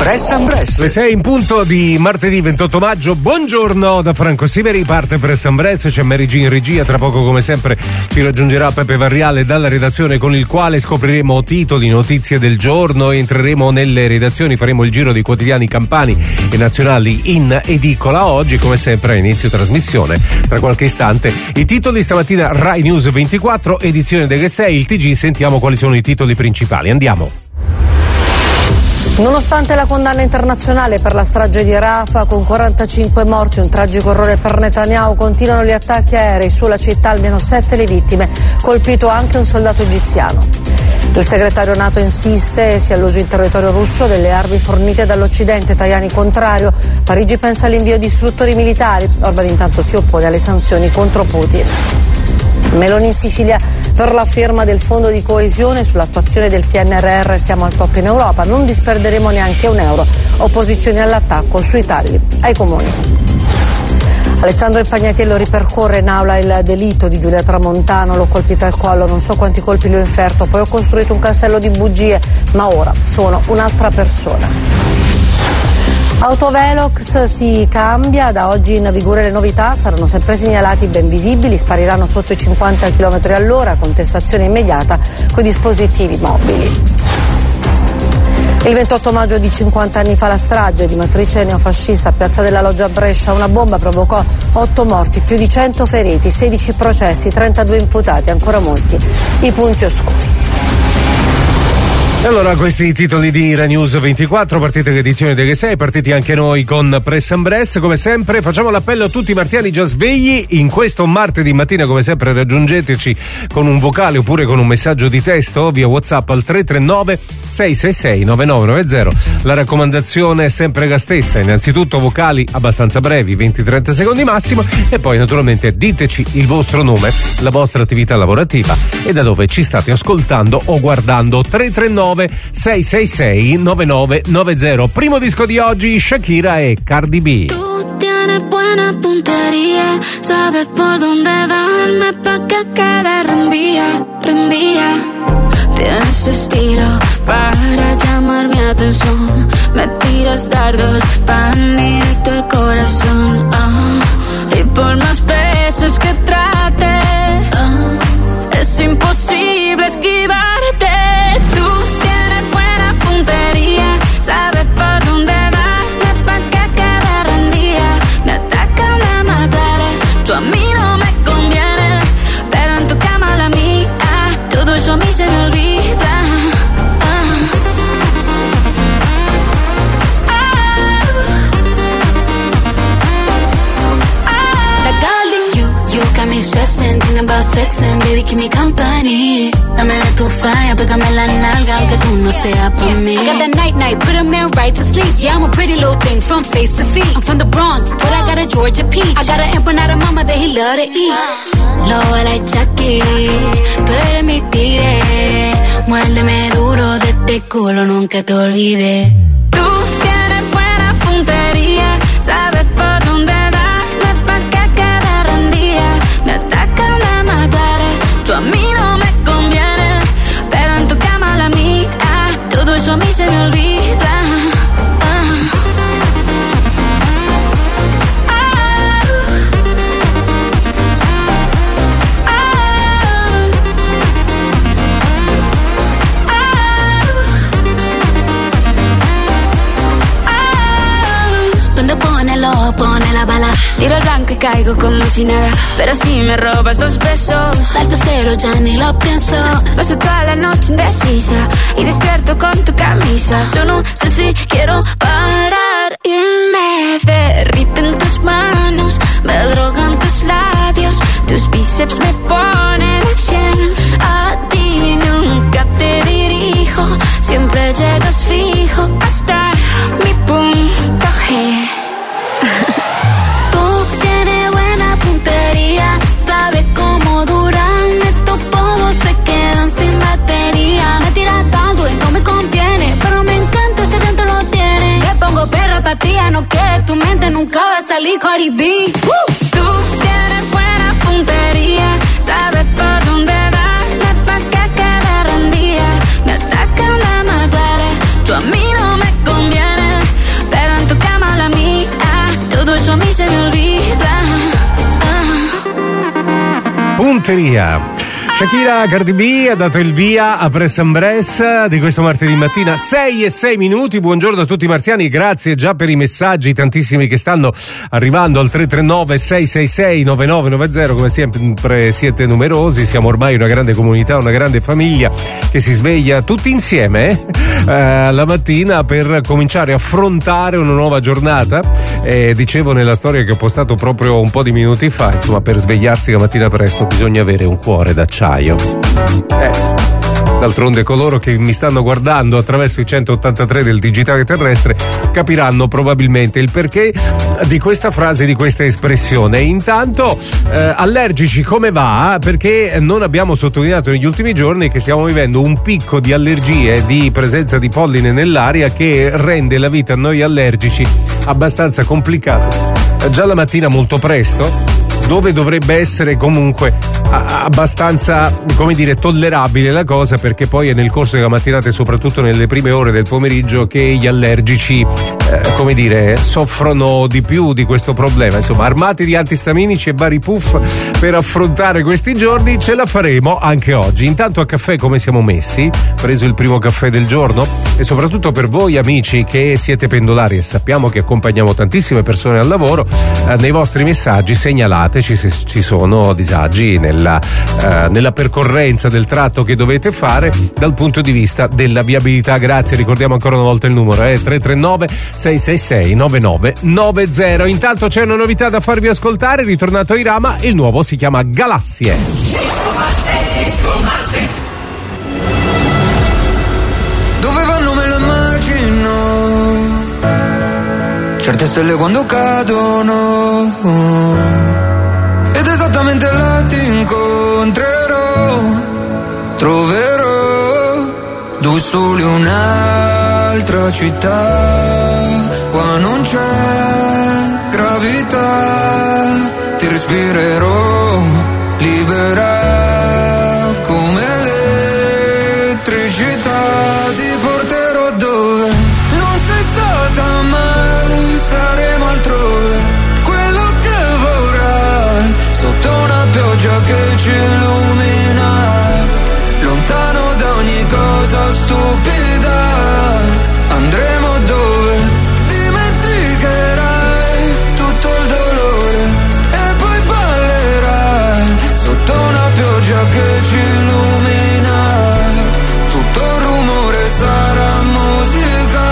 Press and Press. Le 6 in punto di martedì 28 maggio. Buongiorno da Franco Siveri, parte Press and Press, c'è Mary G in regia, tra poco come sempre ci raggiungerà Peppe Varriale dalla redazione con il quale scopriremo titoli, notizie del giorno, entreremo nelle redazioni, faremo il giro dei quotidiani campani e nazionali in edicola. Oggi come sempre a inizio trasmissione, tra qualche istante i titoli stamattina Rai News 24, edizione delle 6, il TG, sentiamo quali sono i titoli principali, andiamo. Nonostante la condanna internazionale per la strage di Rafah, con 45 morti, un tragico errore per Netanyahu, continuano gli attacchi aerei sulla città, almeno 7 le vittime, colpito anche un soldato egiziano. Il segretario NATO insiste sia all'uso in territorio russo delle armi fornite dall'Occidente, Tajani contrario, Parigi pensa all'invio di istruttori militari, Orban intanto si oppone alle sanzioni contro Putin. Meloni in Sicilia per la firma del fondo di coesione sull'attuazione del PNRR, siamo al top in Europa, non disperderemo neanche un euro, opposizione all'attacco sui tagli ai comuni. Alessandro Impagnatiello ripercorre in aula il delitto di Giulia Tramontano, l'ho colpita al collo, non so quanti colpi le ho inferto, poi ho costruito un castello di bugie, ma ora sono un'altra persona. Autovelox si cambia, da oggi in vigore le novità, saranno sempre segnalati ben visibili, spariranno sotto i 50 km all'ora, contestazione immediata con i dispositivi mobili. Il 28 maggio di 50 anni fa la strage di matrice neofascista a Piazza della Loggia a Brescia, una bomba provocò 8 morti, più di 100 feriti, 16 processi, 32 imputati, ancora molti i punti oscuri. E allora questi titoli di Rai News 24, partite l'edizione delle 6, partiti anche noi con Press and Press, come sempre facciamo l'appello a tutti i marziani già svegli, in questo martedì mattina come sempre raggiungeteci con un vocale oppure con un messaggio di testo via WhatsApp al 339 666 9990, la raccomandazione è sempre la stessa, innanzitutto vocali abbastanza brevi, 20-30 secondi massimo, e poi naturalmente diteci il vostro nome, la vostra attività lavorativa e da dove ci state ascoltando o guardando. 339 666 9990. Primo disco di oggi, Shakira e Cardi B. Tú tienes buena puntería, sabes por dónde darme pa' que quede rendida, rendida. Tienes estilo para llamar mi atención, me tiras dardos pan directo al corazón, y por más veces que trate, es imposible esquivarte. Tú tienes buena puntería, sabes por dónde darme pa' que quede rendida. Me atacan a matar, tú a mí no me conviene, pero en tu cama la mía, todo eso a mí se me olvida. Got me stressing, thinking about sex and baby keep me company. Dame de tu fire, pégame la nalga aunque tú no seas por mí. I got that night, put a man right to sleep. Yeah, I'm a pretty little thing from face to feet. I'm from the Bronx, but I got a Georgia peach. I got an empanada mama that he love to eat. Lo like Chucky, tú eres mi tigre. Muérdeme duro de este culo, nunca te olvides. Tú tienes buena puntería, sabes por dónde darme pa' que quede rendida. Me atacan a matar, tú a mí no me conviene, pero en tu cama la mía, todo eso a mí se me olvida. Pone la bala, tiro el blanco y caigo como si nada, pero si me robas 2 besos, salto cero, ya ni lo pienso. Paso toda la noche indecisa y despierto con tu camisa. Yo no sé si quiero parar y me derriten tus manos, me drogan tus labios, tus bíceps me ponen al 100. A ti nunca te dirijo, siempre llegas fijo hasta mi punto G. Tú tienes buena puntería, sabes cómo duran estos polvos, se quedan sin batería. Me tiras tanto y no me contiene, pero me encanta ese dentro lo tiene. Te pongo perra pa' ti, no que tu mente nunca va a salir Cardi B. Tú tienes buena puntería, sabes por dónde darme pa' que quede rendida. Me atacan a matar, tú a mí no me conviene, eso a mí se me olvida. Punteria. Shakira Cardi B ha dato il via a Press and Bress di questo martedì mattina, 6:06. Buongiorno a tutti i marziani, grazie già per i messaggi tantissimi che stanno arrivando al 339 666 9990. Come sempre siete numerosi, siamo ormai una grande comunità, una grande famiglia che si sveglia tutti insieme la mattina per cominciare a affrontare una nuova giornata. Dicevo nella storia che ho postato proprio un po' di minuti fa, insomma, per svegliarsi la mattina presto bisogna avere un cuore d'acciaio. D'altronde coloro che mi stanno guardando attraverso i 183 del digitale terrestre capiranno probabilmente il perché di questa frase, di questa espressione. Intanto allergici come va? Perché non abbiamo sottolineato negli ultimi giorni che stiamo vivendo un picco di allergie, di presenza di polline nell'aria che rende la vita a noi allergici abbastanza complicata. Già la mattina molto presto, dove dovrebbe essere comunque abbastanza, come dire, tollerabile la cosa, perché poi è nel corso della mattinata e soprattutto nelle prime ore del pomeriggio che gli allergici come dire, soffrono di più di questo problema. Insomma, armati di antistaminici e vari puff per affrontare questi giorni, ce la faremo anche oggi. Intanto a caffè come siamo messi? Preso il primo caffè del giorno? E soprattutto per voi amici che siete pendolari e sappiamo che accompagniamo tantissime persone al lavoro, nei vostri messaggi segnalateci se ci sono disagi nella percorrenza del tratto che dovete fare dal punto di vista della viabilità. Grazie, ricordiamo ancora una volta il numero, 339 666 9990. Intanto c'è una novità da farvi ascoltare, è ritornato Irama, il nuovo si chiama Galassie. Dove vanno me lo immagino, certe stelle quando cadono, ed esattamente là ti incontrerò, troverò due soli un'altra città, qua non c'è gravità, ti respirerò libera come elettricità, ti porterò dove non sei stata mai, saremo altrove, quello che vorrai, sotto una pioggia che ci illumina, lontano da ogni cosa stupida, andremo dove dimenticherai tutto il dolore e poi ballerai, sotto una pioggia che ci illumina, tutto il rumore sarà musica,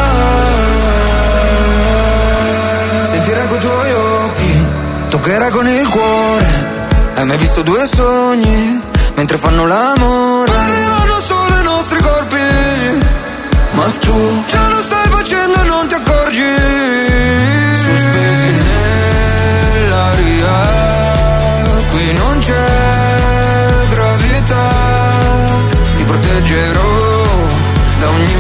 sentirai coi tuoi occhi, toccherai con il cuore. Hai mai visto due sogni mentre fanno l'amore? Parleranno solo i nostri corpi, ma tu già lo stai facendo e non ti accorgi. Sospesi nell'aria, qui non c'è gravità, ti proteggerò da ogni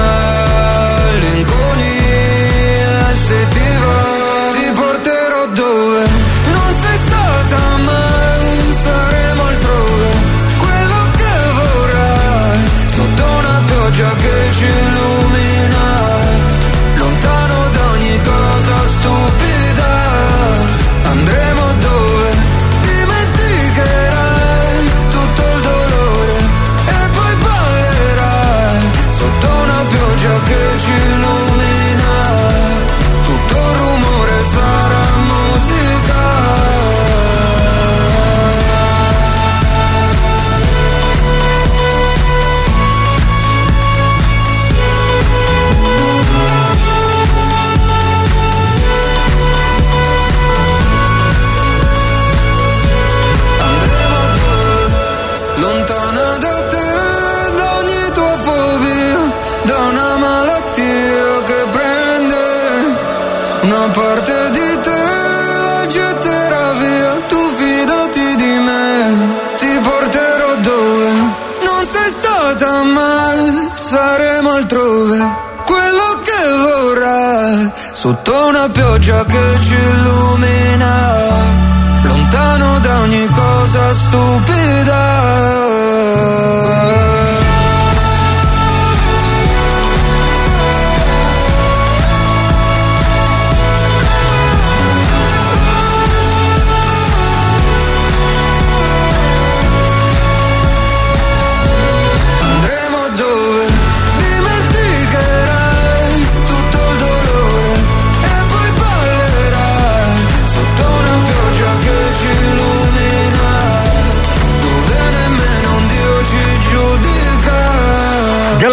malinconia, se ti va ti porterò dove non sei stata mai, saremo altrove, quello che vorrai, sotto una pioggia che ci illumina, lontano da ogni cosa stupida, andremo dove dimenticherai tutto il dolore e poi ballerai, sotto una pioggia che ci illumina, tutto il rumore sarà musica. Lontana da te, da ogni tua fobia, da una malattia che prende una parte di te, la getterà via, tu fidati di me, ti porterò dove non sei stata mai, saremo altrove, quello che vorrai, sotto una pioggia che ci illumina, lontano da ogni cosa stupida.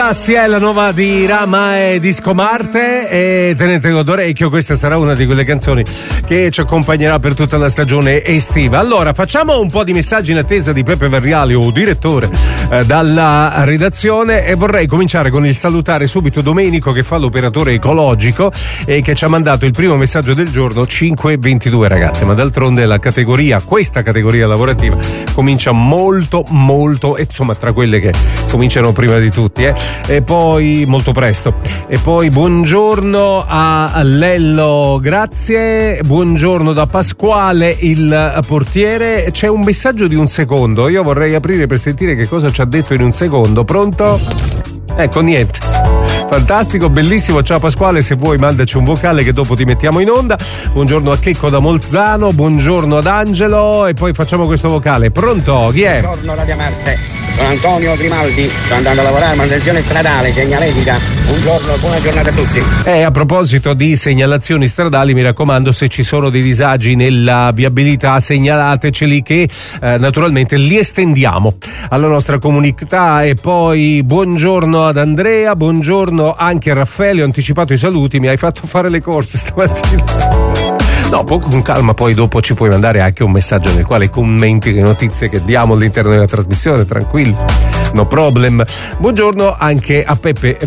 Sassi è la nuova di Rama e Disco Marte, e tenetelo d'orecchio, questa sarà una di quelle canzoni che ci accompagnerà per tutta la stagione estiva. Allora, facciamo un po' di messaggi in attesa di Peppe Verriali, o direttore dalla redazione, e vorrei cominciare con il salutare subito Domenico, che fa l'operatore ecologico e che ci ha mandato il primo messaggio del giorno 5:22, ragazzi, ma d'altronde la categoria, questa categoria lavorativa comincia molto insomma tra quelle che cominciano prima di tutti, e poi molto presto. E poi buongiorno a Lello, grazie, buongiorno da Pasquale il portiere. C'è un messaggio di un secondo, io vorrei aprire per sentire che cosa ci ha detto in un secondo. Pronto? Ecco, niente. Fantastico, bellissimo, ciao Pasquale, se vuoi mandaci un vocale che dopo ti mettiamo in onda. Buongiorno a Checco da Molzano, buongiorno ad Angelo, e poi facciamo questo vocale. Pronto? Chi è? Buongiorno Radio Marte, sono Antonio Grimaldi, sto andando a lavorare a manutenzione stradale, segnaletica. Buongiorno, buona giornata a tutti. A proposito di segnalazioni stradali, mi raccomando, se ci sono dei disagi nella viabilità segnalateceli, che naturalmente li estendiamo alla nostra comunità. E poi buongiorno ad Andrea, buongiorno anche a Raffaele, ho anticipato i saluti, mi hai fatto fare le corse stamattina. No, poco con calma, poi dopo ci puoi mandare anche un messaggio nel quale commenti le notizie che diamo all'interno della trasmissione, tranquillo, no problem. Buongiorno anche a Peppe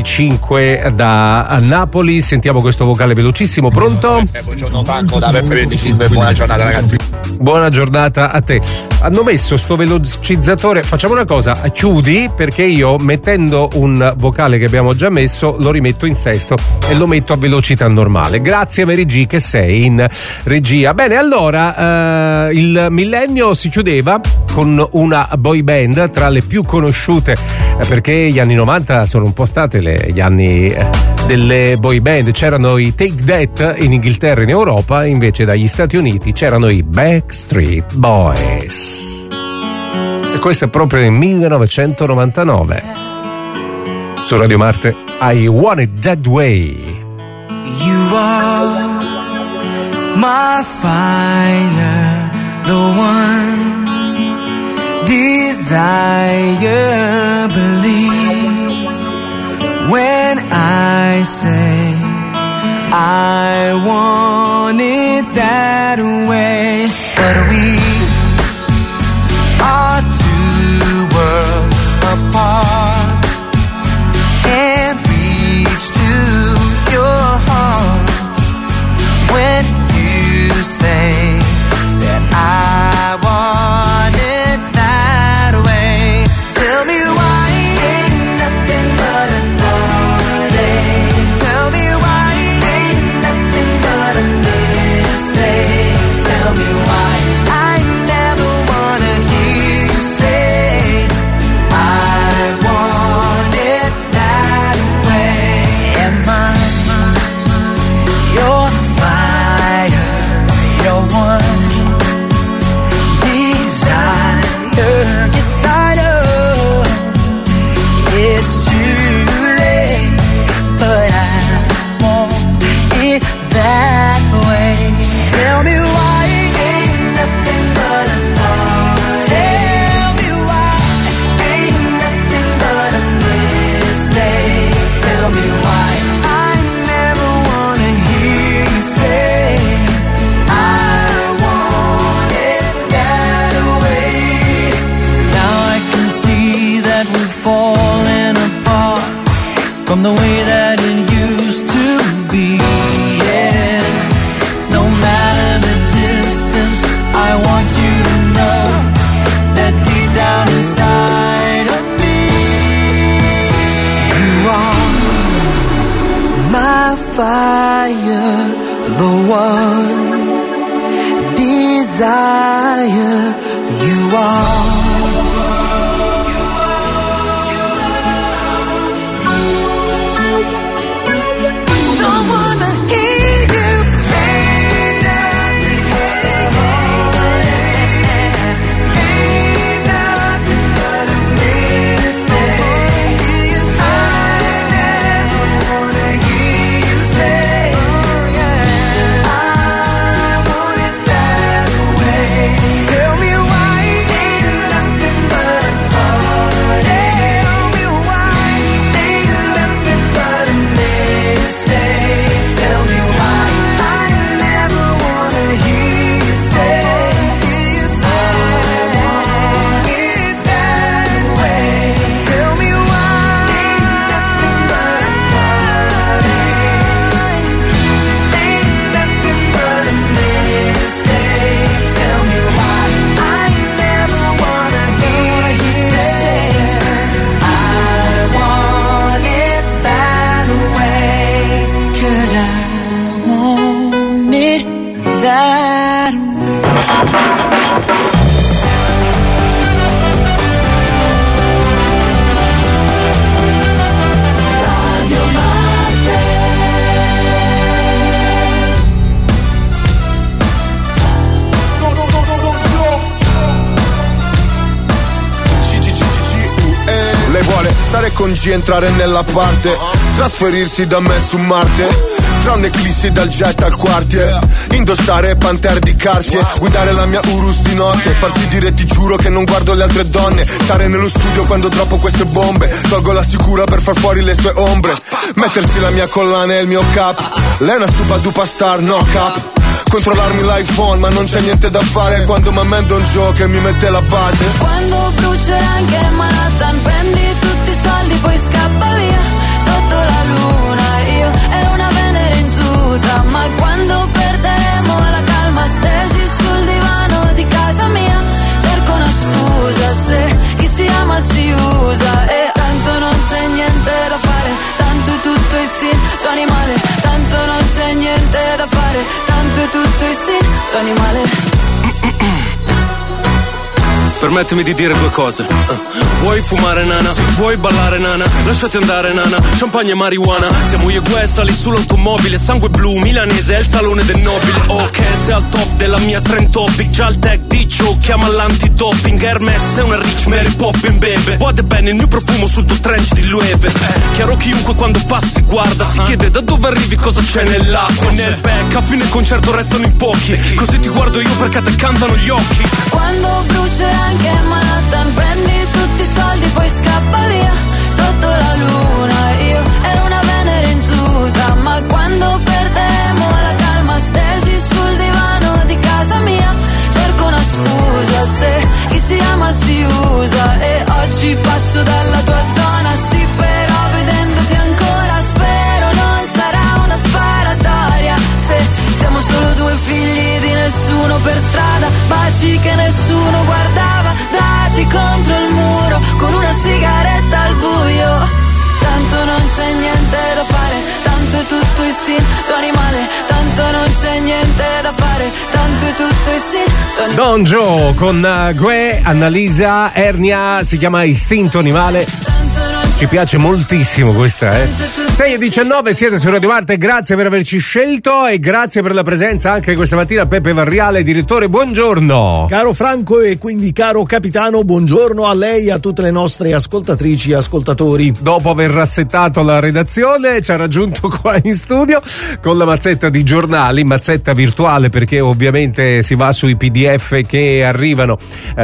25 da Napoli, sentiamo questo vocale velocissimo. Pronto? Buongiorno Franco da Peppe 25, buona giornata ragazzi. Buona giornata a te. Hanno messo sto velocizzatore, facciamo una cosa, chiudi, perché io mettendo un vocale che abbiamo già messo lo rimetto in sesto e lo metto a velocità normale. Grazie Mary G che sei in regia. Bene, allora il millennio si chiudeva con una boy band tra le più conosciute, perché gli anni 90 sono un po' state gli anni delle boy band. C'erano i Take That in Inghilterra e in Europa, invece dagli Stati Uniti c'erano i Backstreet Boys, e questo è proprio nel 1999 su Radio Marte. I Want It That Way. You are my fire, the one desire, believe when I say I want it that way. But we are two worlds apart, can't reach to your heart when you say that I want it that way. Tell me why ain't nothing but a heartache. Tell me why ain't nothing but a mistake. Tell me why I never wanna hear you say I want it that way. Am I your fire, your one desire? Yes, I know it's too late, but I want it that way. Tell me why ain't nothing but a heart. Tell me why ain't nothing but a mistake. Tell me why I never wanna hear you say I want it that way. Now I can see that we're falling apart from the way that it used to be. Yeah. No matter the distance, I want you to know that deep down inside of me, you are my fire, the one desire. You are. Don't wanna hear you say nothing, ain't nothing but a mistake. I never wanna hear you say I want it that way. Tell me why ain't oggi entrare nella parte, trasferirsi da me su Marte, tra un'eclissi dal jet al quartier, indossare Panther di Cartier, guidare la mia Urus di notte, farsi dire ti giuro che non guardo le altre donne, stare nello studio quando droppo queste bombe, tolgo la sicura per far fuori le sue ombre, mettersi la mia collana e il mio cap, lei è una super duper star, no cap, controllarmi l'iPhone ma non c'è niente da fare quando mi ammendo un gioco che mi mette la base. Quando brucerà anche Manhattan, prendi tutti i soldi poi scappa via, sotto la luna io ero una Venere in tuta, ma quando perderemo la calma stesi sul divano di casa mia, cerco una scusa se chi si ama si usa, e tanto non c'è niente da fare, tanto è tutto istinto animale, tanto non c'è niente da fare, tanto è tutto istinto animale. Permettimi di dire due cose. Vuoi fumare nana? Vuoi ballare nana? Lasciati andare nana, champagne e marijuana. Siamo io e Gue, sali sull'automobile, sangue blu, milanese, è il salone del nobile. Ok, sei al top della mia trend topic, già il tech dicio, chiama l'antidoping. Hermes, sei una rich Mary Poppin, bebe. Guarda bene il mio profumo sul tuo trench di Loewe. Chiaro chiunque quando passi guarda, si chiede da dove arrivi, cosa c'è nell'acqua. Nel back, a fine concerto restano in pochi, così ti guardo io perché te cantano gli occhi. Quando brucerà anche Manhattan, prendi tutti i soldi poi scappa via, sotto la luna io ero una Venere in tuta, ma quando perderemo la calma stesi sul divano di casa mia, cerco una scusa se chi si ama si usa, e oggi passo dalla tua zona, sì però vedendoti ancora spero non sarà una sparatoria, se siamo solo due figli di nessuno per strada, baci che nessuno guardava, dati contro il muro con una sigaretta al buio. Tanto non c'è niente da fare, tanto è tutto istinto animale, tanto non c'è niente da fare, tanto è tutto istinto animale. Don Joe con Gue, Annalisa, Ernia, si chiama Istinto Animale. Ci piace moltissimo questa, 6:19, siete su Radio Marte, grazie per averci scelto e grazie per la presenza anche questa mattina Peppe Varriale, direttore, buongiorno. Caro Franco e quindi caro capitano, buongiorno a lei e a tutte le nostre ascoltatrici e ascoltatori. Dopo aver rassettato la redazione ci ha raggiunto qua in studio con la mazzetta di giornali, mazzetta virtuale perché ovviamente si va sui PDF che arrivano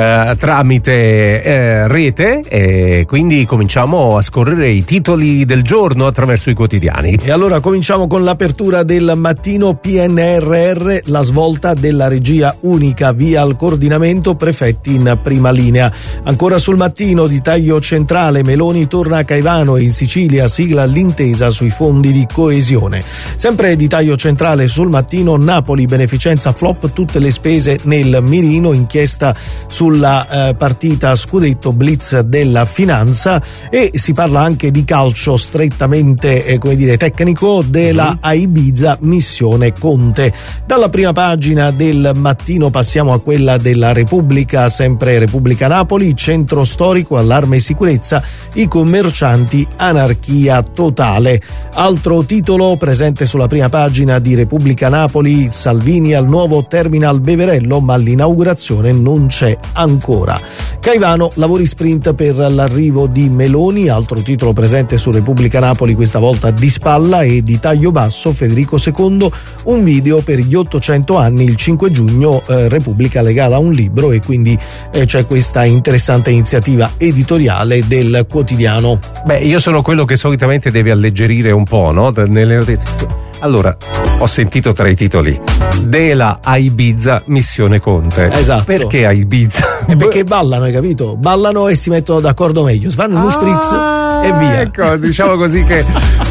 tramite rete, e quindi cominciamo a scorrere i titoli del giorno attraverso i quotidiani. E allora cominciamo con l'apertura del mattino. PNRR, la svolta della regia unica, via al coordinamento, prefetti in prima linea. Ancora sul mattino, di taglio centrale, Meloni torna a Caivano e in Sicilia sigla l'intesa sui fondi di coesione. Sempre di taglio centrale sul mattino, Napoli, beneficenza flop, tutte le spese nel mirino, inchiesta sulla partita scudetto, blitz della finanza, e si parla anche di calcio strettamente tecnico della a Ibiza missione Conte. Dalla prima pagina del mattino passiamo a quella della Repubblica, sempre Repubblica Napoli, centro storico, allarme e sicurezza, i commercianti, anarchia totale. Altro titolo presente sulla prima pagina di Repubblica Napoli, Salvini al nuovo terminal Beverello ma l'inaugurazione non c'è ancora. Caivano, lavori sprint per l'arrivo di Meloni, altro titolo presente su Repubblica Napoli, questa volta di spalla e di taglio basso, Federico II, un video per gli 800 anni, il 5 giugno Repubblica regala un libro, e quindi c'è questa interessante iniziativa editoriale del quotidiano. Beh, io sono quello che solitamente deve alleggerire un po', no? Nelle notizie. Allora, ho sentito tra i titoli Dela a Ibiza, missione Conte. Esatto. Perché a Ibiza? Perché ballano, hai capito? Ballano e si mettono d'accordo meglio, fanno uno spritz e via. Ecco, diciamo così che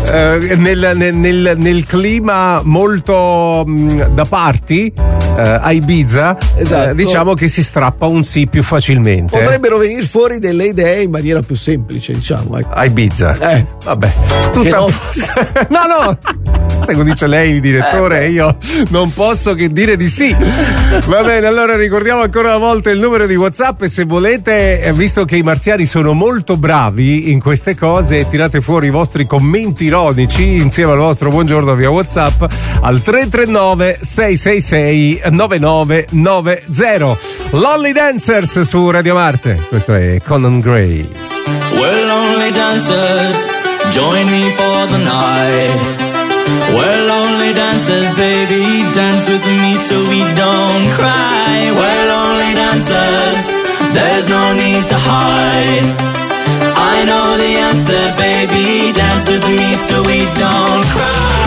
nel clima molto da party a Ibiza, esatto, diciamo che si strappa un sì più facilmente. Potrebbero venire fuori delle idee in maniera più semplice, diciamo. Ecco. A Ibiza. Vabbè. Tutta no. Se dice lei il direttore, io non posso che dire di sì. Va bene, allora ricordiamo ancora una volta il numero di WhatsApp, e se volete, visto che i marziani sono molto bravi in queste cose, tirate fuori i vostri commenti ironici insieme al vostro buongiorno via WhatsApp al 339 666 9990. Lonely Dancers su Radio Marte. Questo è Conan Gray. We're lonely dancers, join me for the night. We're lonely dancers, baby, dance with me so we don't cry. We're lonely dancers, there's no need to hide. I know the answer, baby, dance with me so we don't cry.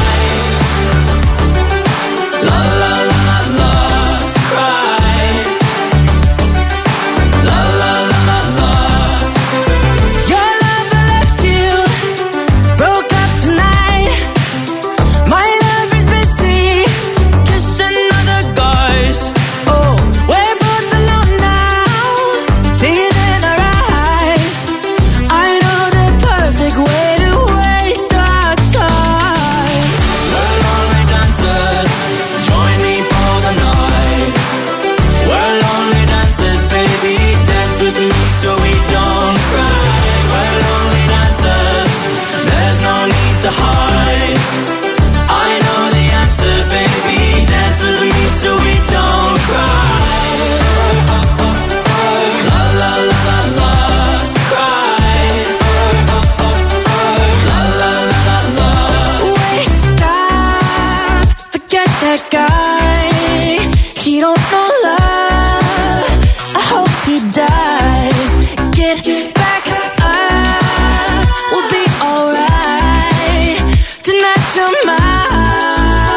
La la la la, cry. La la la la. Your lover left you, broke up tonight. My lover's busy kissing other guys. Oh, we're both alone now, tears in our eyes. I know the perfect way to waste our time. We're lonely dancers, join me for the night. We're lonely dancers, baby, dance with me so we don't cry. We're lonely dancers, there's no need to hide. I know the answer, baby, dance with me so we don't cry. La la la la la, cry. La la la la la. Waste time, forget that guy. He don't know love, I hope he dies. Get back up, we'll be alright. Tonight you're mine.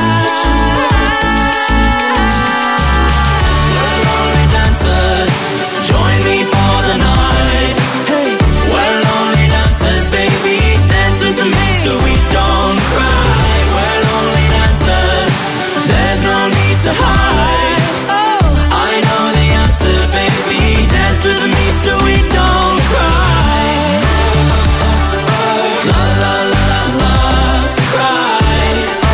We're lonely dancers, join me for the night. Hey, we're lonely dancers, baby, dance with me so we don't cry. We're lonely dancers, there's no need to hide. Oh, I know the answer, baby, dance with me so we don't cry. La la la la la, cry.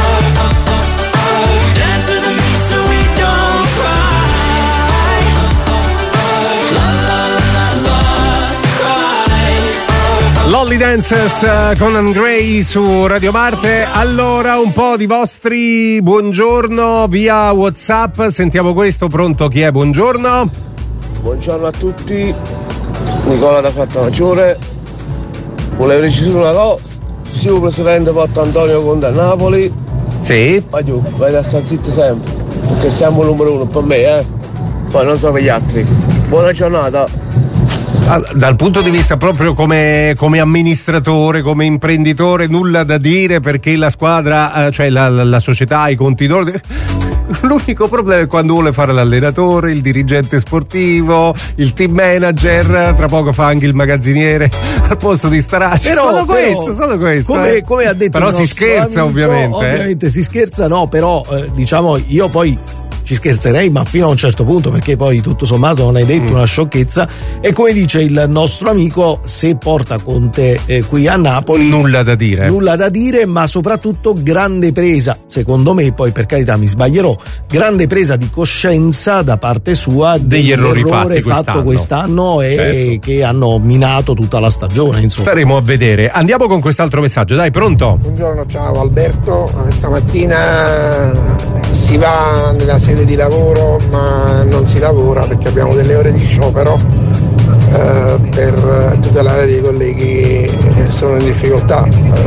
Dance with me so we don't cry. La la la la la, cry. Lolly Dancers con Gray su Radio Marte. Allora, un po' di vostri buongiorno via WhatsApp. Sentiamo questo. Pronto? Chi è? Buongiorno. Buongiorno a tutti, Nicola da Fatta Maggiore. Volevo decidere una cosa, se il presidente porta Antonio Conte a Napoli, Sì. ma giù, vai da star zitto sempre, perché siamo il numero uno per me, poi non so per gli altri. Buona giornata. Dal punto di vista proprio come amministratore, come imprenditore, nulla da dire, perché la squadra, cioè la società, i conti d'ordine. L'unico problema è quando vuole fare l'allenatore, il dirigente sportivo, il team manager, tra poco fa anche il magazziniere al posto di Staracci. Solo questo. Come ha detto però il si nostro scherza, amico, ovviamente si scherza, no, però diciamo io poi ci scherzerei, ma fino a un certo punto, perché poi tutto sommato non hai detto una sciocchezza. E come dice il nostro amico, se porta Conte qui a Napoli, nulla da dire, ma soprattutto grande presa, secondo me, poi per carità mi sbaglierò, grande presa di coscienza da parte sua degli errori fatto quest'anno e certo, che hanno minato tutta la stagione, insomma. Staremo a vedere. Andiamo con quest'altro messaggio, dai, pronto? Buongiorno, ciao Alberto. Stamattina si va nella sede di lavoro, ma non si lavora perché abbiamo delle ore di sciopero per tutelare dei colleghi che sono in difficoltà.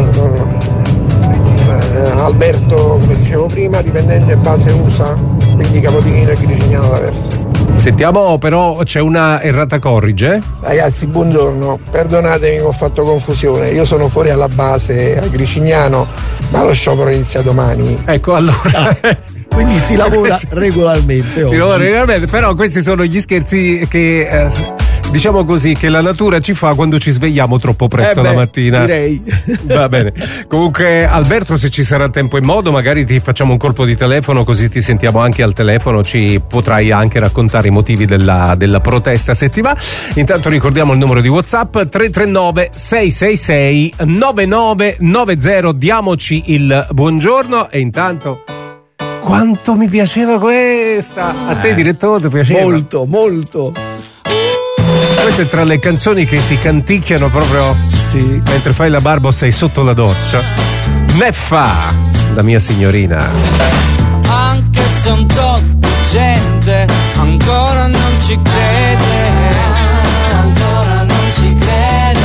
Alberto, come dicevo prima, dipendente base USA, quindi Capodichino e Gricignano d'Aversa. Sentiamo, però c'è una errata corrige. Ragazzi, buongiorno, perdonatemi, ho fatto confusione, io sono fuori alla base a Gricignano, ma lo sciopero inizia domani. Ecco, allora quindi si lavora regolarmente oggi. Si lavora regolarmente, però questi sono gli scherzi che diciamo così, che la natura ci fa quando ci svegliamo troppo presto la mattina. Direi. Va bene. Comunque, Alberto, se ci sarà tempo e modo, magari ti facciamo un colpo di telefono, così ti sentiamo anche al telefono, ci potrai anche raccontare i motivi della protesta, se ti va. Intanto ricordiamo il numero di WhatsApp 339 666 9990. Diamoci il buongiorno. E intanto, quanto mi piaceva questa! A te, direttore, ti piaceva? Molto, molto. Questa è tra le canzoni che si canticchiano proprio mentre fai la barba o sei sotto la doccia. Me fa, la mia signorina. Anche se un tot di gente ancora non ci crede, ancora non ci crede.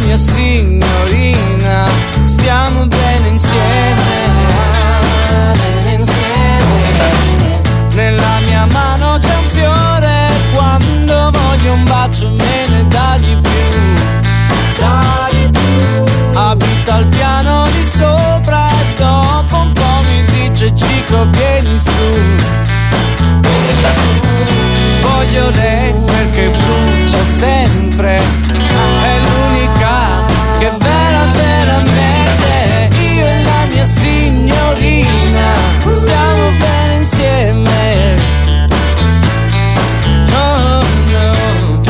mia signorina, stiamo bene insieme. Nella mia mano c'è un fiore, quando voglio un bacio me ne dà di più. Abita al piano di sopra e dopo un po' mi dice Cico vieni su. Voglio lei perché brucia sempre, è l'unica che veramente, io e la mia signorina, stiamo bene insieme. No, no.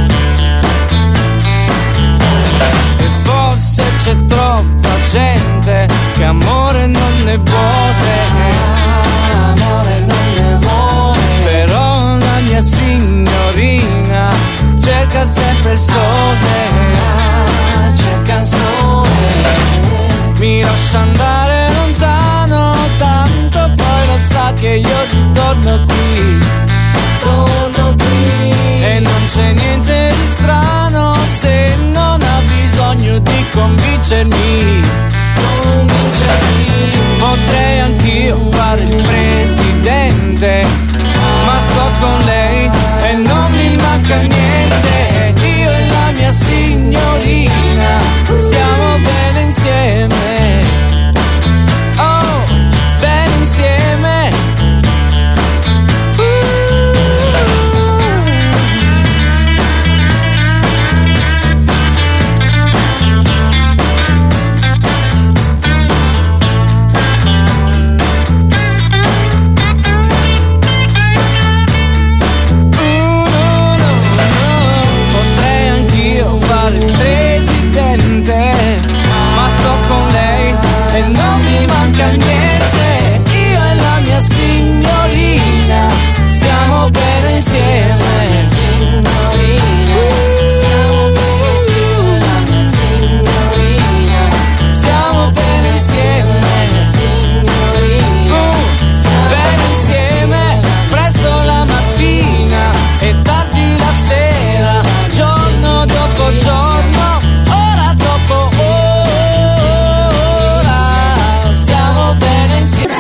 E forse c'è troppa gente che amore non ne vuole, amore non ne vuole, però la mia signorina cerca sempre il sole, cerca il sole. Mi lascia andare lontano, tanto poi lo sa che io ritorno qui, torno qui. E non c'è niente di strano se non ha bisogno di convincermi, potrei anch'io fare il presidente, ma sto con lei e non mi manca niente. Io e la mia signorina stiamo bene insieme. Oh, bene insieme. Il presidente, ma sto con lei e non mi manca niente. Io e la mia signorina stiamo bene insieme. Stiamo bene, io e la mia signorina stiamo bene insieme. Bene insieme, presto la mattina e tardi la sera, giorno dopo giorno, ora dopo ora, stiamo bene insieme.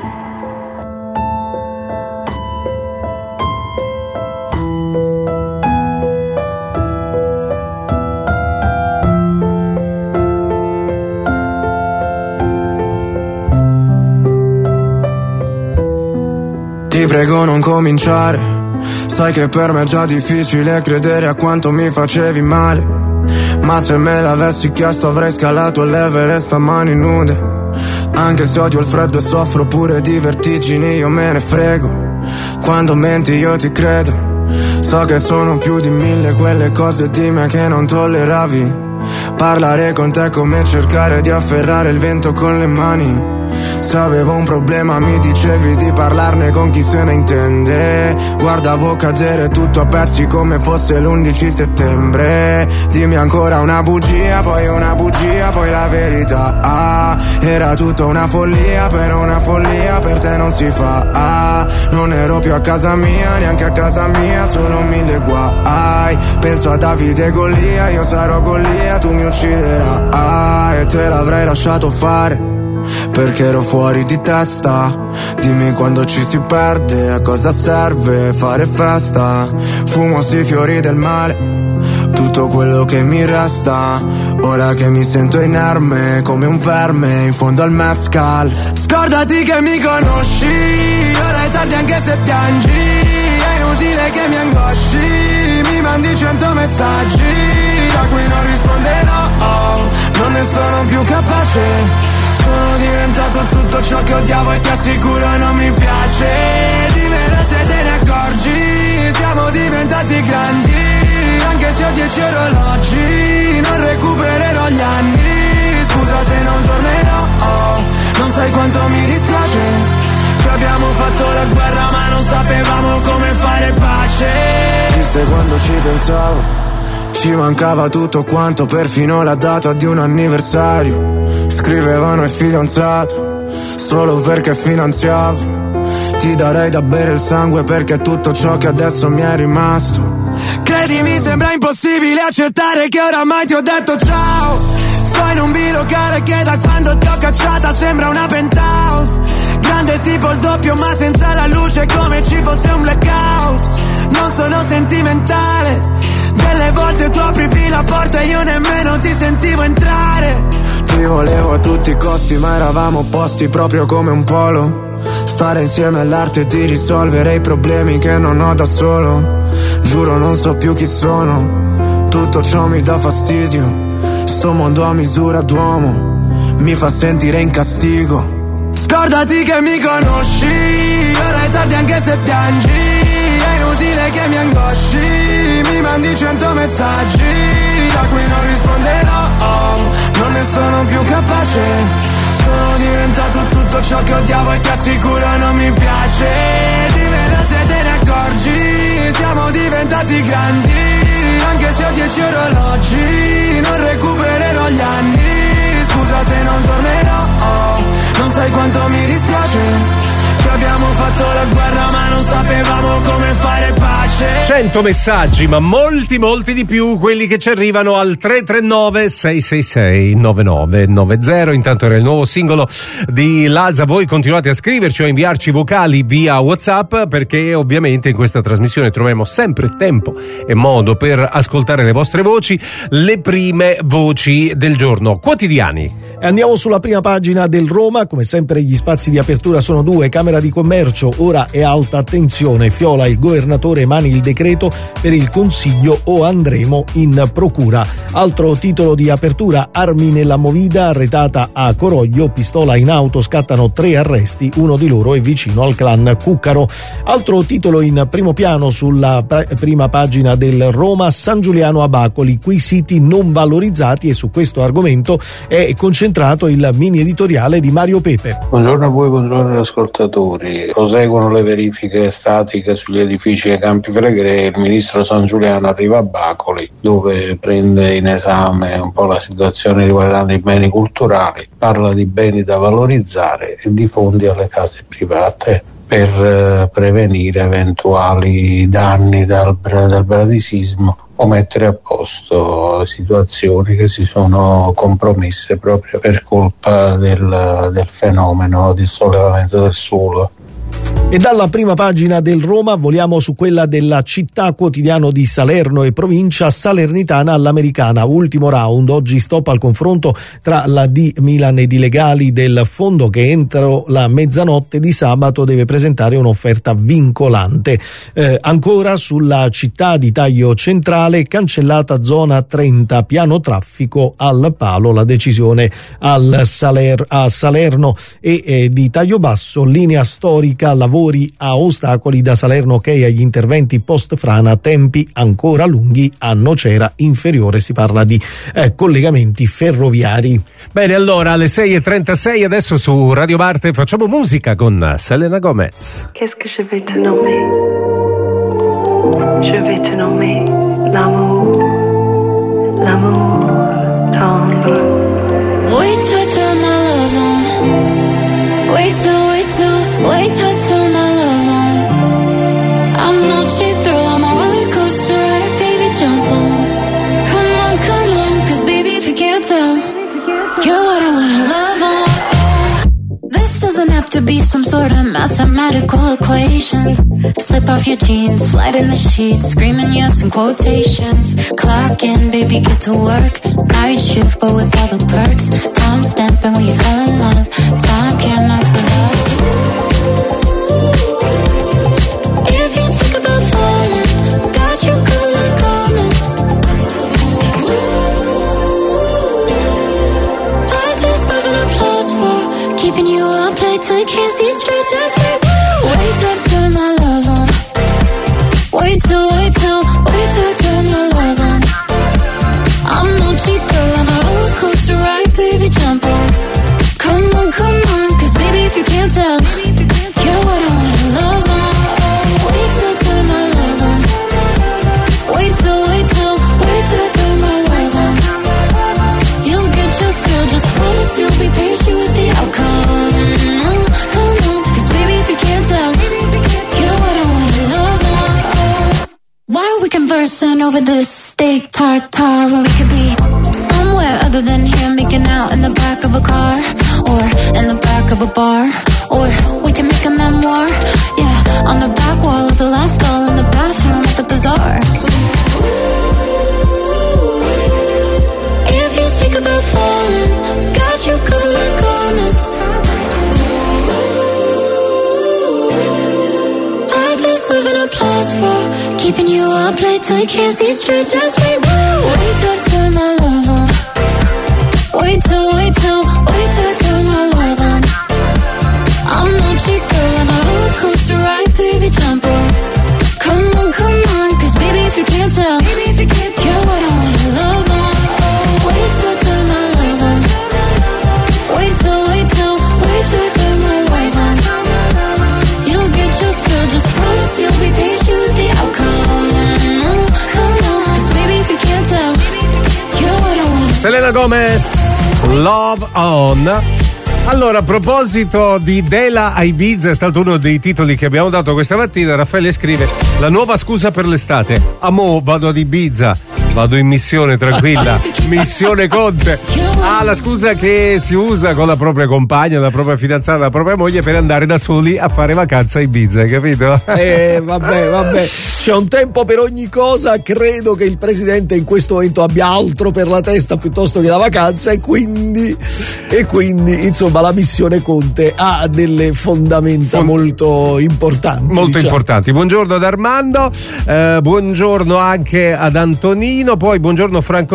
Ti prego non cominciare, sai che per me è già difficile credere a quanto mi facevi male, ma se me l'avessi chiesto avrei scalato l'Everest a mani nude. Anche se odio il freddo e soffro pure di vertigini, io me ne frego. Quando menti io ti credo, so che sono più di 1000 quelle cose di me che non tolleravi. Parlare con te è come cercare di afferrare il vento con le mani. Se avevo un problema mi dicevi di parlarne con chi se ne intende. Guardavo cadere tutto a pezzi come fosse l'11 settembre. Dimmi ancora una bugia, poi la verità. Era tutta una follia, però una follia per te non si fa. Non ero più a casa mia, neanche a casa mia, solo 1000 guai. Penso a Davide e Golia, io sarò Golia, tu mi ucciderai. E te l'avrei lasciato fare perché ero fuori di testa. Dimmi quando ci si perde, a cosa serve fare festa. Fumo sti fiori del male, tutto quello che mi resta. Ora che mi sento inerme come un verme in fondo al mezcal. Scordati che mi conosci, ora è tardi anche se piangi. È inutile che mi angosci, mi mandi 100 messaggi a cui non risponderò, non ne sono più capace. Sono diventato tutto ciò che odiavo e ti assicuro non mi piace. Dimmelo se te ne accorgi, siamo diventati grandi. Anche se ho 10 orologi, non recupererò gli anni. Scusa se non tornerò, non sai quanto mi dispiace che abbiamo fatto la guerra ma non sapevamo come fare pace. Viste quando ci pensavo, ci mancava tutto quanto, perfino la data di un anniversario. Scrivevano il fidanzato solo perché finanziavo. Ti darei da bere il sangue perché è tutto ciò che adesso mi è rimasto. Credimi, sembra impossibile accettare che oramai ti ho detto ciao. Sto in un bilocale che da quando ti ho cacciata sembra una penthouse. Grande tipo il doppio ma senza la luce, come ci fosse un blackout. Non sono sentimentale, delle volte tu aprivi la porta e io nemmeno ti sentivo entrare. Ti volevo a tutti i costi ma eravamo opposti proprio come un polo. Stare insieme all'arte di risolvere i problemi che non ho da solo. Giuro non so più chi sono, tutto ciò mi dà fastidio. Sto mondo a misura d'uomo mi fa sentire in castigo. Scordati che mi conosci, ora è tardi anche se piangi. È inutile che mi angosci, mi mandi 100 messaggi a cui non risponderò, non ne sono più capace. Sono diventato tutto ciò che odiavo e ti assicuro non mi piace. Dimmelo se te ne accorgi, siamo diventati grandi. Anche se ho 10 orologi, non recupererò gli anni. Scusa se non tornerò, non sai quanto mi dispiace che abbiamo fatto la guerra ma non sapevamo come fare pace. 100 messaggi, ma molti di più quelli che ci arrivano al 339 666 9990. Intanto era il nuovo singolo di Lazza. Voi continuate a scriverci o a inviarci vocali via WhatsApp, perché ovviamente in questa trasmissione troviamo sempre tempo e modo per ascoltare le vostre voci, le prime voci del giorno. Quotidiani. Andiamo sulla prima pagina del Roma, come sempre gli spazi di apertura sono due. Camera di Commercio, ora è alta tensione, Fiola il governatore emani il decreto per il Consiglio o andremo in procura. Altro titolo di apertura, armi nella movida, arretata a Coroglio, pistola in auto, scattano 3 arresti, uno di loro è vicino al clan Cuccaro. Altro titolo in primo piano sulla prima pagina del Roma, San Giuliano a Bacoli, quei siti non valorizzati, e su questo argomento è concentrato il mini editoriale di Mario Pepe. Buongiorno a voi, buongiorno agli ascoltatori. Proseguono le verifiche statiche sugli edifici ai Campi Flegrei. Il ministro San Giuliano arriva a Bacoli, dove prende in esame un po' la situazione riguardante i beni culturali, parla di beni da valorizzare e di fondi alle case private per prevenire eventuali danni dal bradisismo o mettere a posto situazioni che si sono compromesse proprio per colpa del fenomeno di sollevamento del suolo. E dalla prima pagina del Roma voliamo su quella della Città, quotidiano di Salerno e provincia, Salernitana all'americana, ultimo round, oggi stop al confronto tra la D Milan ed i legali del fondo che entro la mezzanotte di sabato deve presentare un'offerta vincolante. Ancora sulla Città di taglio centrale, cancellata zona 30, piano traffico al palo, la decisione a Salerno. E di taglio basso, linea storica, lavori a ostacoli da Salerno ok agli interventi post frana, tempi ancora lunghi a Nocera inferiore, si parla di collegamenti ferroviari. Bene, allora alle 6:36 adesso su Radio Marte facciamo musica con Selena Gomez. Qu'est-ce que je vais te nommer? Je vais te nommer l'amour, l'amour tendre. Wait till turn my love on. Wait till turn my love on. I'm no cheap thrill, I'm a roller coaster ride, baby, jump on. Come on, cause baby, if you can't tell, you're what I wanna love on. This doesn't have to be some sort of mathematical equation. Slip off your jeans, slide in the sheets, screaming yes in quotations. Clock in, baby, get to work. Night shift, but with all the perks. Time stamping when you fell in love. Time can't mess with us. If you think about falling, got you cool like comments. I deserve an applause for keeping you up late till you can't see straight. Just wait till turn my love on. Wait till turn my love on. I'm no cheap girl, I'm a roller coaster ride, baby, jump on. Come on, cause baby, if you can't tell, you're what I wanna love on. Wait till turn my love on. Wait till turn my love on. You'll get your thrill, just promise you'll be patient with the outcome. Come on, cause baby, if you can't tell, you're what I wanna love on. Why are we conversing over over this steak tartare where we could be somewhere other than here, making out in the back of a car or in the back of a bar, or we can make a memoir, yeah, on the back wall of the last stall in the bathroom at the bazaar. If you think about falling, got you covered like garments. I deserve an applause for keeping you up late till you can't see straight. Just wait till I turn my love on. Wait till I turn my love on. I'm no cheap girl, I'm a roller coaster ride, baby, jump on. Come on, cause baby, if you can't tell, you're what I wanna love on. Oh, wait till I turn my love on. Wait till I turn my love on. You'll get your thrill, just promise you'll be patient with the outcome. Come on, cause baby, if you can't tell, you're what I wanna. Selena Gomez, Love On. Allora, a proposito di Dela a Ibiza, è stato uno dei titoli che abbiamo dato questa mattina. Raffaele scrive: la nuova scusa per l'estate. Amo, vado ad Ibiza, vado in missione tranquilla, missione Conte. Ah, la scusa che si usa con la propria compagna, la propria fidanzata, la propria moglie per andare da soli a fare vacanza a Ibiza, hai capito? Vabbè, c'è un tempo per ogni cosa. Credo che il presidente in questo momento abbia altro per la testa piuttosto che la vacanza, e quindi insomma la missione Conte ha delle fondamenta molto importanti. Molto importanti. Buongiorno ad Armando, buongiorno anche ad Antonino, poi buongiorno Franco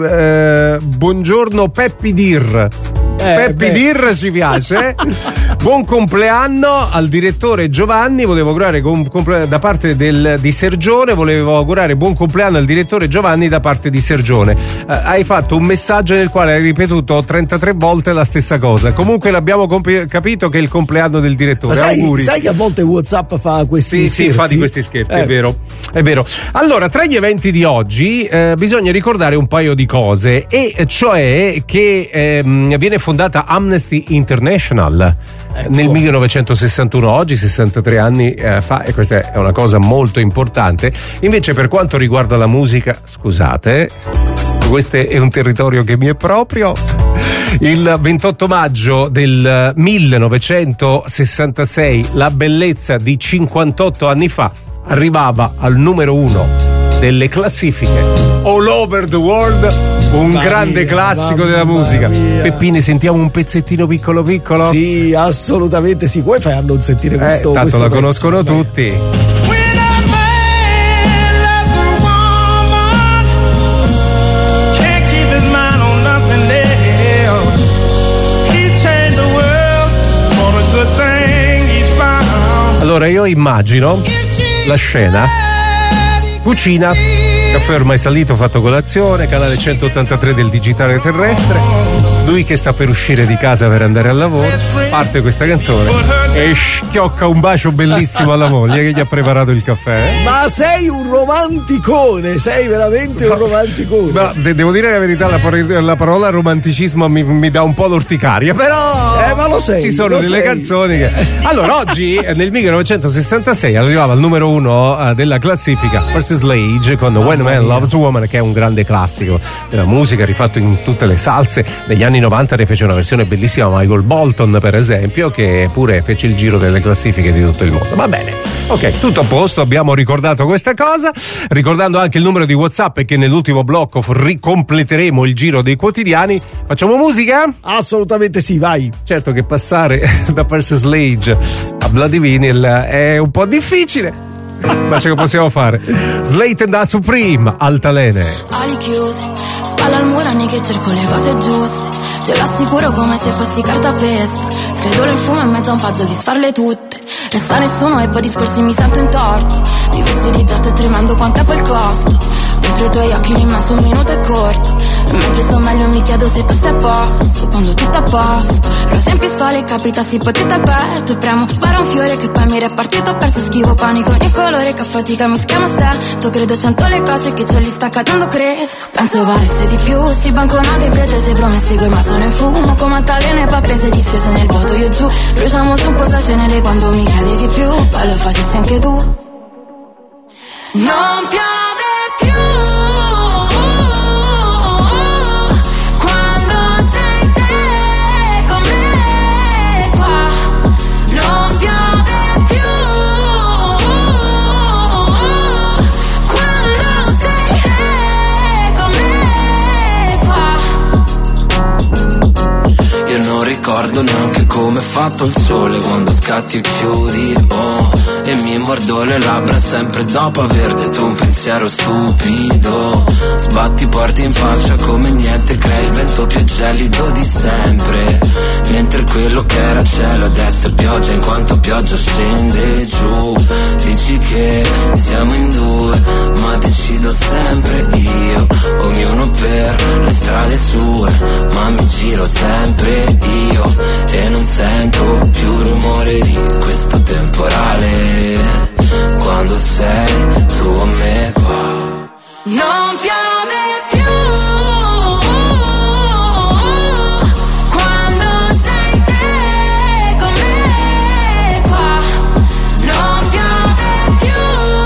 buongiorno Peppi Dir. Peppi Dir ci piace. Buon compleanno al direttore Giovanni, volevo augurare da parte di Sergione, volevo augurare buon compleanno al direttore Giovanni da parte di Sergione. Hai fatto un messaggio nel quale hai ripetuto 33 volte la stessa cosa. Comunque l'abbiamo capito che è il compleanno del direttore. Auguri. Sai che a volte WhatsApp fa questi scherzi? Sì, fa di questi scherzi, è vero. Allora, tra gli eventi di oggi bisogna ricordare un paio di cose, e cioè che viene fondata Amnesty International nel 1961, oggi 63 anni fa, e questa è una cosa molto importante. Invece per quanto riguarda la musica, scusate, questo è un territorio che mi è proprio. Il 28 maggio del 1966 la bellezza di 58 anni fa arrivava al numero 1 delle classifiche all over the world, un grande classico della musica. Peppini, sentiamo un pezzettino piccolo? Sì, assolutamente sì. Come fai a non sentire questo? Tanto la conoscono tutti. Allora io immagino la scena: cucina, caffè ormai salito, fatto colazione, canale 183 del digitale terrestre, lui che sta per uscire di casa per andare al lavoro, parte questa canzone e schiocca un bacio bellissimo alla moglie che gli ha preparato il caffè. Ma sei un romanticone, sei veramente un romanticone. No, devo dire la verità, la parola romanticismo mi dà un po' l'orticaria, però ma lo sei, ci sono delle canzoni che... Allora, oggi nel 1966 arrivava al numero 1 della classifica Percy Sledge con When a Man Loves a Woman, che è un grande classico della musica, rifatto in tutte le salse. Negli anni 90 ne fece una versione bellissima Michael Bolton, per esempio, che pure fece il giro delle classifiche di tutto il mondo. Va bene, ok, tutto a posto, abbiamo ricordato questa cosa, ricordando anche il numero di WhatsApp, e che nell'ultimo blocco ricompleteremo il giro dei quotidiani. Facciamo musica? Assolutamente sì, vai. Certo che passare da Percy Sledge a Bloody Vinyl è un po' difficile, ma ce lo possiamo fare. Slate da Supreme, Altalene. Ali chiuse, spalla al muro, anni che cerco le cose giuste. Te lo assicuro come se fossi cartapesta. Scredolo il fumo in mezzo a un puzzle di sfarle tutte. Resta nessuno e poi discorsi mi sento in torto. Vivessi di getto e tremando quanto è quel costo. Dentro i tuoi occhi l'immenso un minuto è corto. E mentre sto meglio mi chiedo se tu stai a posto. Quando tutto a posto, rosa in pistola e capitassi potete aperto. E premo, spara un fiore che poi mi è partito. Ho perso schivo panico ogni colore che a fatica mi schiama stento. Credo cento le cose che ce li sta cadendo cresco. Penso valesse di più, si banconate pretese promesse quel ma sono in fumo. Come altalene pappese distese nel vuoto io giù. Bruciamo su un po' cenere quando mi chiedi di più. Poi lo facessi anche tu. Non piove più. come è fatto il sole quando scatti e chiudi, oh. E mi mordo le labbra sempre dopo aver detto un pensiero stupido. Sbatti porti in faccia come niente, crei il vento più gelido di sempre. Mentre quello che era cielo adesso è pioggia, in quanto pioggia scende giù. Dici che siamo in due, ma decido sempre io. Ognuno per le strade sue, ma mi giro sempre io. E non sento più rumore di questo temporale, quando sei tu con me qua. Non piove più quando sei te con me qua. Non piove più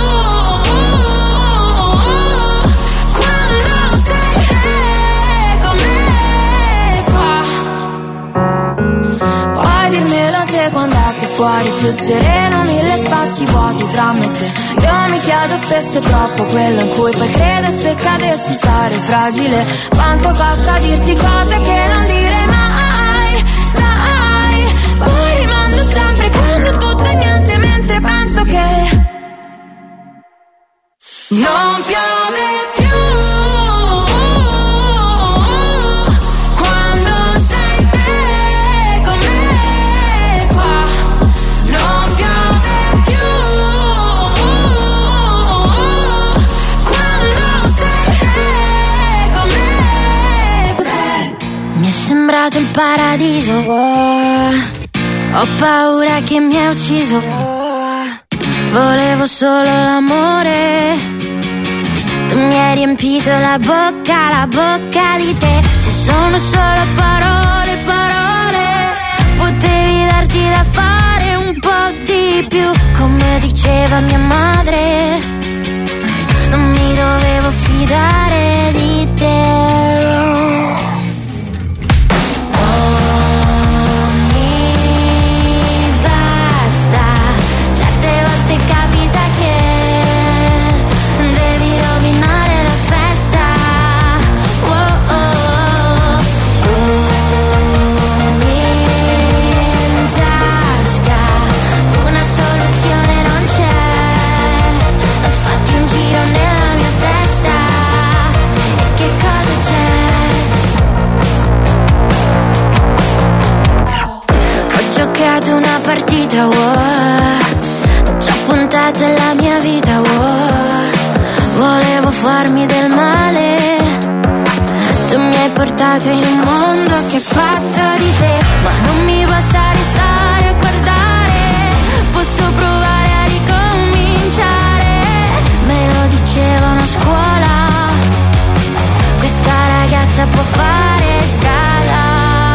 quando sei te con me qua. Puoi dirmelo te quando è che fuori più sereno, mille spazi vuoti tra me e te. Io mi chiedo spesso è troppo quello in cui poi credo, se cadessi sarei fragile. Quanto costa dirti cose che non dire mai, sai. Poi rimando sempre quando tutto è niente, mentre penso che non piove più quando sei te con me qua. Non piove più quando sei te con me. Mi è sembrato il paradiso, oh. Ho paura che mi hai ucciso, oh. Volevo solo l'amore. Tu mi hai riempito la bocca di te. Se sono solo parole, parole, potevi darti da fare un po' di più. Come diceva mia madre, non mi dovevo fidare di te. Una partita, wow. Ci ho puntato la mia vita, wow. Volevo farmi del male. Tu mi hai portato in un mondo che è fatto di te. Ma non mi basta restare a guardare. Posso provare a ricominciare. Me lo dicevano a scuola. Questa ragazza può fare strada.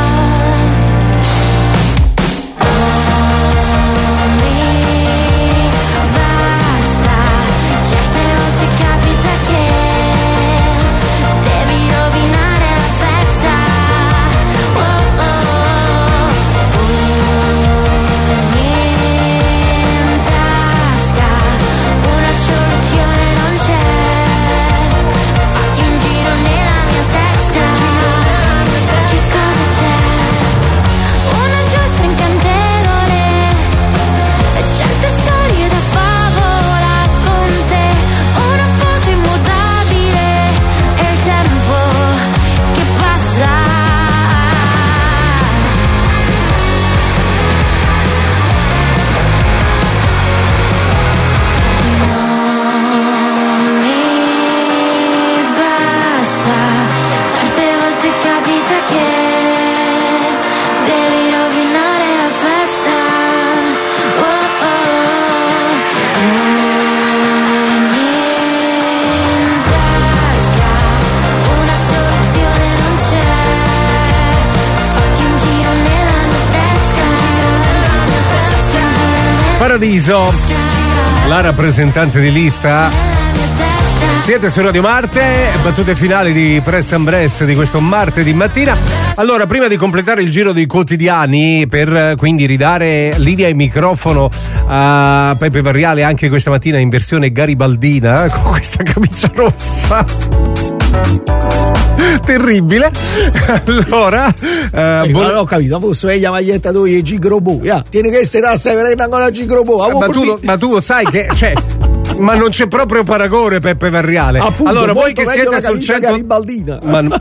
Paradiso, la rappresentante di lista. Siete su Radio Marte, battute finali di Press and Bress di questo martedì mattina. Allora, prima di completare il giro dei quotidiani, per quindi ridare linea e microfono a Peppe Varriale anche questa mattina in versione garibaldina, con questa camicia rossa. Terribile. Allora, ho capito, forse veglia maglietta tu e Gigrobo. Tieni che ste tasse per ancora Gigrobo. Ma tu lo sai che ma non c'è proprio paragone, Peppe Varriale. Appunto, allora, voi che siete sul 100 garibaldina.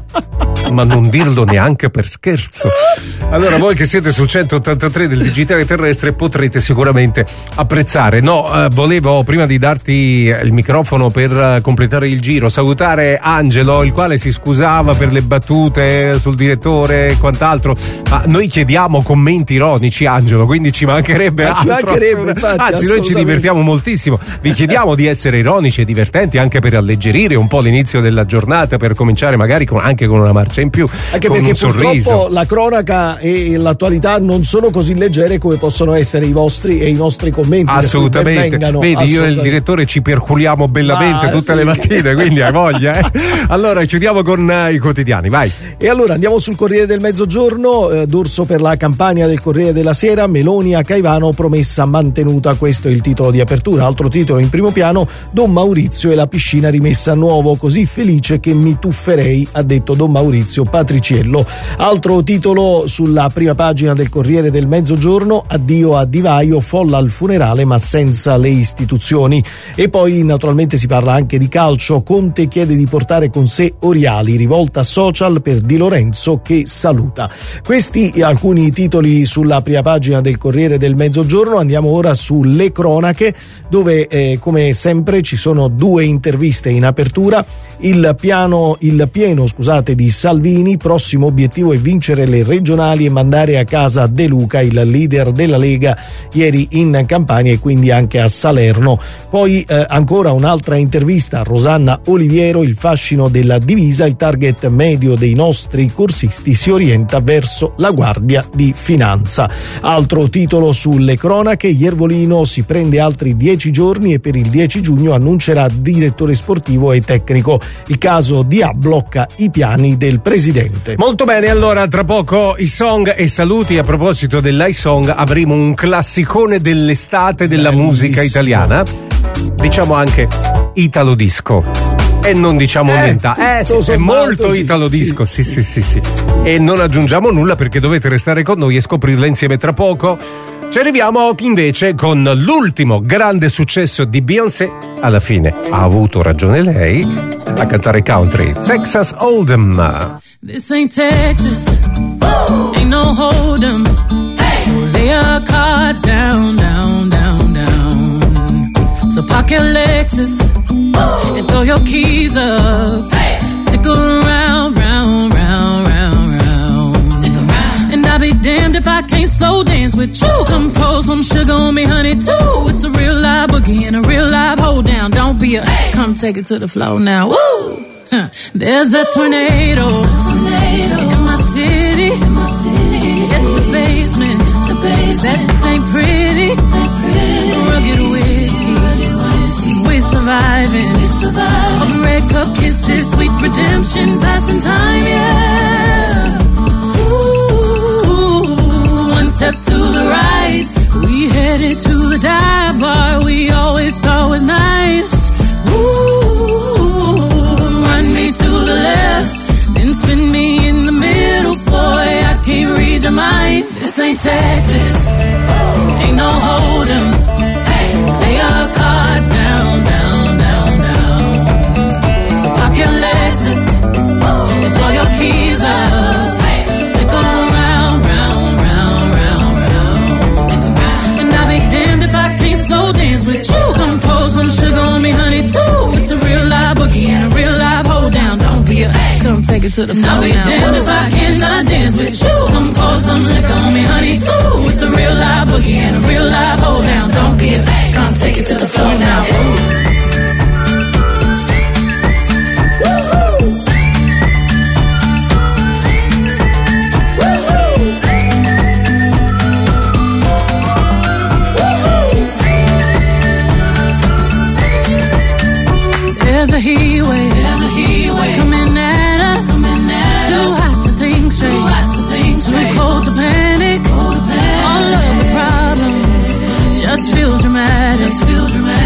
Ma non dirlo neanche per scherzo. Allora, voi che siete sul 183 del digitale terrestre potrete sicuramente apprezzare. Volevo, prima di darti il microfono per completare il giro, salutare Angelo, il quale si scusava per le battute sul direttore e quant'altro. Ma noi chiediamo commenti ironici, Angelo, quindi ci mancherebbe altro. Ci mancherebbe, infatti, anzi, noi ci divertiamo moltissimo. Vi chiediamo di essere ironici e divertenti anche per alleggerire un po' l'inizio della giornata, per cominciare magari anche con una marcia in più, anche con perché un sorriso. Purtroppo la cronaca e l'attualità non sono così leggere come possono essere i vostri e i nostri commenti. Assolutamente. Vedi, io e il direttore ci perculiamo bellamente tutte le mattine, quindi hai voglia. Allora chiudiamo con i quotidiani, vai. E allora andiamo sul Corriere del Mezzogiorno. D'orso per la campagna del Corriere della Sera, Meloni a Caivano, promessa mantenuta. Questo è il titolo di apertura. Altro titolo in primo piano: Don Maurizio e la piscina rimessa a nuovo, così felice che mi tufferei, ha detto Don Maurizio Patriciello. Altro titolo sulla prima pagina del Corriere del Mezzogiorno: addio a Di Vaio, folla al funerale ma senza le istituzioni. E poi naturalmente si parla anche di calcio. Conte chiede di portare con sé Oriali, rivolta social per Di Lorenzo che saluta. Questi alcuni titoli sulla prima pagina del Corriere del Mezzogiorno. Andiamo ora sulle cronache, dove come sempre ci sono due interviste in apertura. Il pieno di Salvini, prossimo obiettivo è vincere le regionali e mandare a casa De Luca, il leader della Lega, ieri in Campania e quindi anche a Salerno. Poi ancora un'altra intervista a Rosanna Oliviero: il fascino della divisa, il target medio dei nostri corsisti si orienta verso la Guardia di Finanza. Altro titolo sulle cronache: Iervolino si prende altri 10 giorni e per il 10 giugno annuncerà direttore sportivo e tecnico. Il caso Dia blocca i piani del presidente. Molto bene, allora tra poco i song e saluti. A proposito dell'iSong, avremo un classicone dell'estate della musica italiana, diciamo anche italo disco. E non diciamo niente, è molto italo disco, sì. E non aggiungiamo nulla perché dovete restare con noi e scoprirla insieme tra poco. Ci arriviamo invece con l'ultimo grande successo di Beyoncé. Alla fine ha avuto ragione lei a cantare country, Texas Hold'em. This ain't Texas, ain't no Hold'em. So lay your cards down, down, down, down. So park your Lexus and throw your keys up. Stick around, round, round, round, round. Stick around. And I'll be damned if I can't slow dance with you. Come pour some sugar on me, honey, too. It's a real live boogie and a real live hold down. Don't be come take it to the floor now. Woo! There's a tornado in my city. It's the basement. That ain't pretty. Rugged whiskey. We're surviving. Of red cup kisses, sweet redemption, passing time, yeah. Ooh, one step to the right. We headed to the dive bar we always thought was nice. Ooh, run me to the left, then spin me in the middle, boy, I can't read your mind. This ain't Texas, ain't no Hold'em. Lay your cards down, down, down, down. So park your Lexus and throw your keys up. Stick around, round, round, round, round. And I'll be damned if I can't slow dance with you. Come pour some sugar on me, honey, too. It's a real live boogie and a real live hold down. Don't be come take it to the floor now. I'll be damned if I cannot dance with you. Come pour some liquor on me, honey, too. It's a real live boogie and a real live hold down. Don't be come take it to the floor now. There's a heat wave coming at us. Too hot to think straight, too cold to panic. All of the problems just feel dramatic.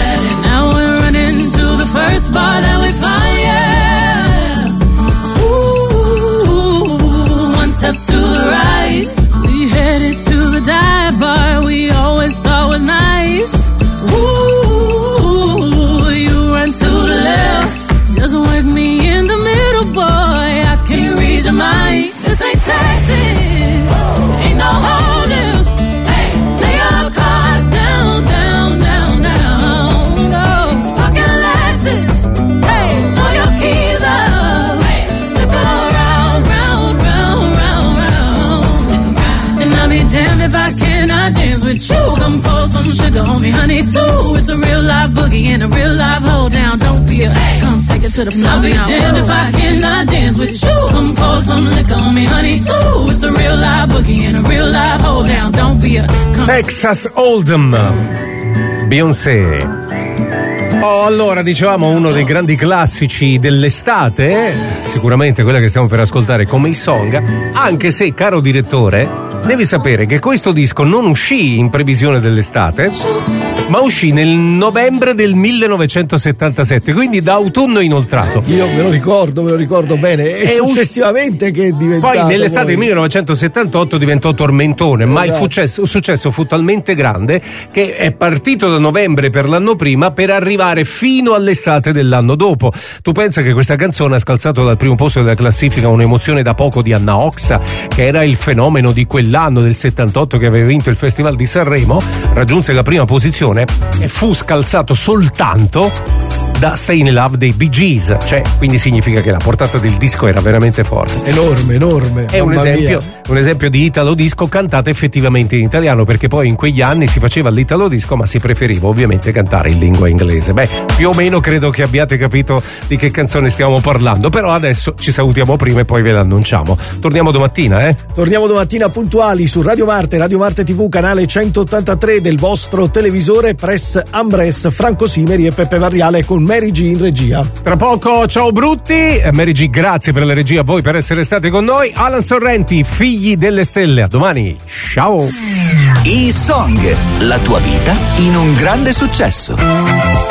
with you. Come pour some sugar on me, honey, too. It's a real life boogie and a real life hold down. Don't be a come take it to the floor. I'll be damned if I cannot dance with you. Come pour some liquor on me, honey, too. It's a real life boogie and a real life hold down. Don't be a Texas Hold'em, Beyoncé. Oh, allora, dicevamo uno dei grandi classici dell'estate, sicuramente quella che stiamo per ascoltare come i Song, anche se, caro direttore, devi sapere che questo disco non uscì in previsione dell'estate, ma uscì nel novembre del 1977, quindi da autunno inoltrato. Io me lo ricordo bene. E successivamente che è diventato. Poi nell'estate del 1978 diventò tormentone, ma il successo fu talmente grande che è partito da novembre per l'anno prima per arrivare fino all'estate dell'anno dopo. Tu pensa che questa canzone ha scalzato dal primo posto della classifica un'emozione da poco di Anna Oxa, che era il fenomeno di quell'anno del 78 che aveva vinto il Festival di Sanremo, raggiunse la prima posizione e fu scalzato soltanto da Stay in Love dei Bee Gees, cioè, quindi significa che la portata del disco era veramente forte. Enorme. È un esempio di italo disco cantata effettivamente in italiano, perché poi in quegli anni si faceva l'italo disco, ma si preferiva ovviamente cantare in lingua inglese. Beh, più o meno credo che abbiate capito di che canzone stiamo parlando, però adesso ci salutiamo prima e poi ve l'annunciamo. Torniamo domattina, Torniamo domattina puntuali su Radio Marte TV, canale 183 del vostro televisore, Press Ambress, Franco Simeri e Peppe Varriale con Mary G in regia. Tra poco, ciao brutti. Mary G, grazie per la regia, a voi per essere stati con noi. Alan Sorrenti, Figli delle Stelle, a domani, ciao. I Song, la tua vita in un grande successo.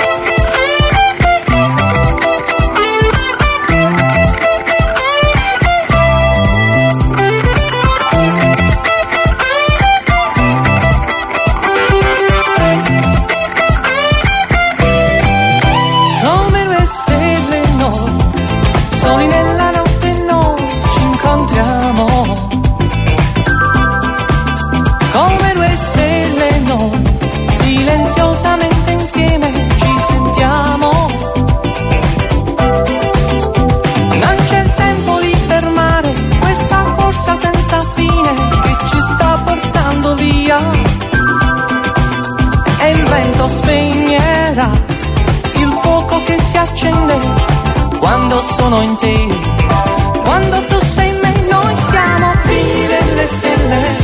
E il vento spegnerà il fuoco che si accende quando sono in te, quando tu sei in me. Noi siamo figli delle stelle.